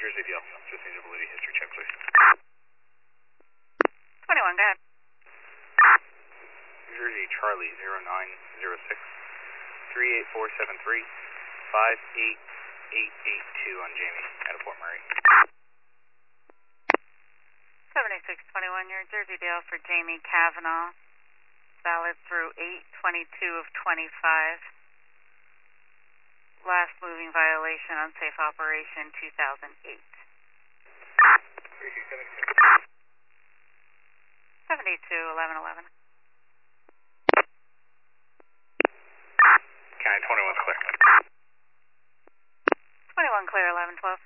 Jersey DL. Just need a validity history check, please. 21, go ahead. New Jersey Charlie 0906 38473 58882 on Jamie out of Fort Murray. 7621, New Jersey Dale for Jamie Kavanaugh. Valid through 8/22 of 25. Last moving violation, unsafe operation, 2008. 721111. County 21's clear. 21 clear, 1112.